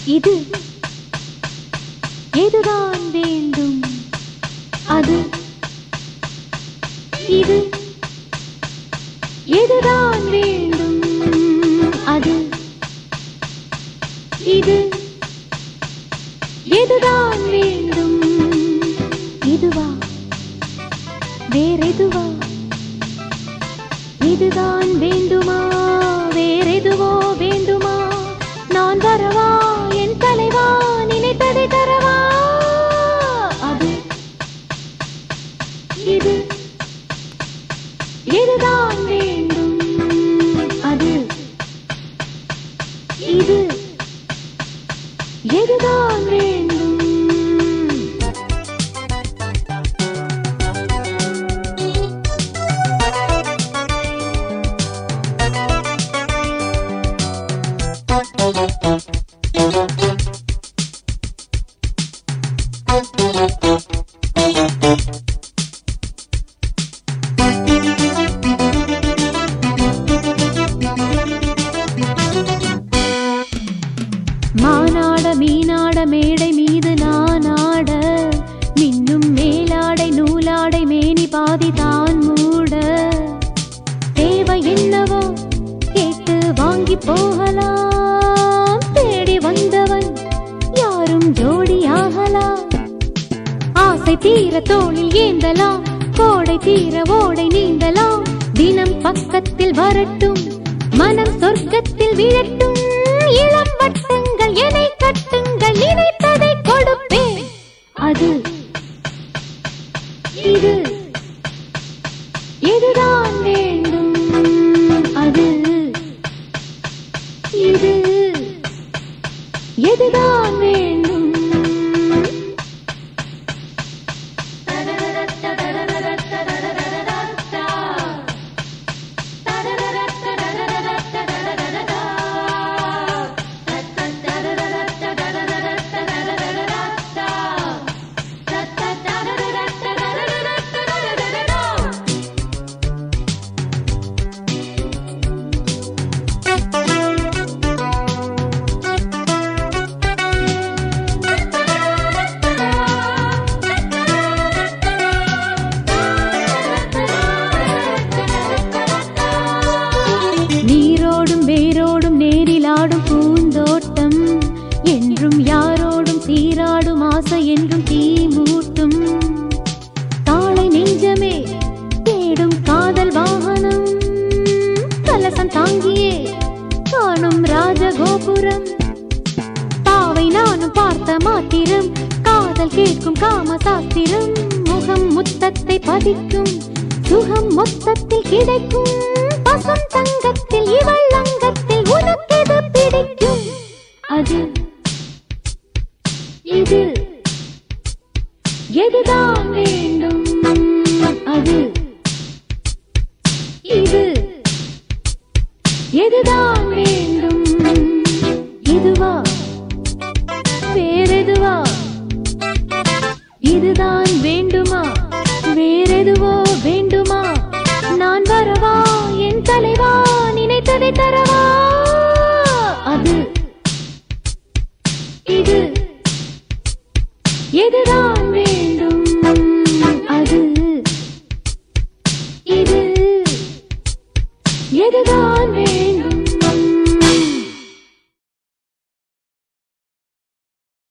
இது எதுதான் வேண்டும் அது இது எதுதான் வேண்டும் அது இது எதுதான் வேண்டும் இதுவா வேறெதுவா இதுதான் வேண்டுமா வேறெதுவோ வேண்டுமா நான் வரவா என் தலைவா நினைத்ததை தரவா அது இது எதுதான் வேண்டும் அது இது எதுதான் வேண்டும் மானாட மீனாட மேடை மீது நானாட மின்னும் மேலாடை நூலாடை மேனி பாதி தான் மூட தேவை என்னவோ கேட்டு வாங்கி போகலாம் தேடி வந்தவன் யாரும் ஜோடியாகலாம் ஆசை தீர தோளில் ஏந்தலாம் கோடை தீர ஓடை நீந்தலாம் தினம் பக்கத்தில் வரட்டும் மனம் சொர்க்கத்தில் விழட்டும் இளம் வட்டங்கள் என்னை கட்டுங்கள் நினைத்ததை கொடுப்பேன் அது இது எதுதான் வேண்டும் அது இது எதுதான் வேண்டும் நீரோடும் வேரோடும் நேரிலாடும் பூந்தோட்டம் என்றும் யாரோடும் சீராடும் ஆசை என்றும் தீ மூட்டும் தாளை நெஞ்சமே தேடும் காதல் வாகனம் கலசம் தாங்கியே காணும் ராஜகோபுரம் தாவை நானும் பார்த்த மாத்திரம் காதல் கேட்கும் காம சாஸ்திரம் முகம் முத்தத்தை பதிக்கும் சுகம் மொத்தத்தில் கிடைக்கும் பசும் தங்கத்தில் இவள் அங்கத்தில் உனக்கெது பிடிக்கும் அது இது எதுதான் வேண்டும் அது இது எதுதான் வேண்டும் இதுவா வேறெதுவா இதுதான் வேண்டுமா வேறெதுவோ வேண்டுமா நான் வரவா என் தலைவா நினைத்ததை தரவா அது இது எதுதான் வேண்டும் அது இது எதுதான் வேண்டும்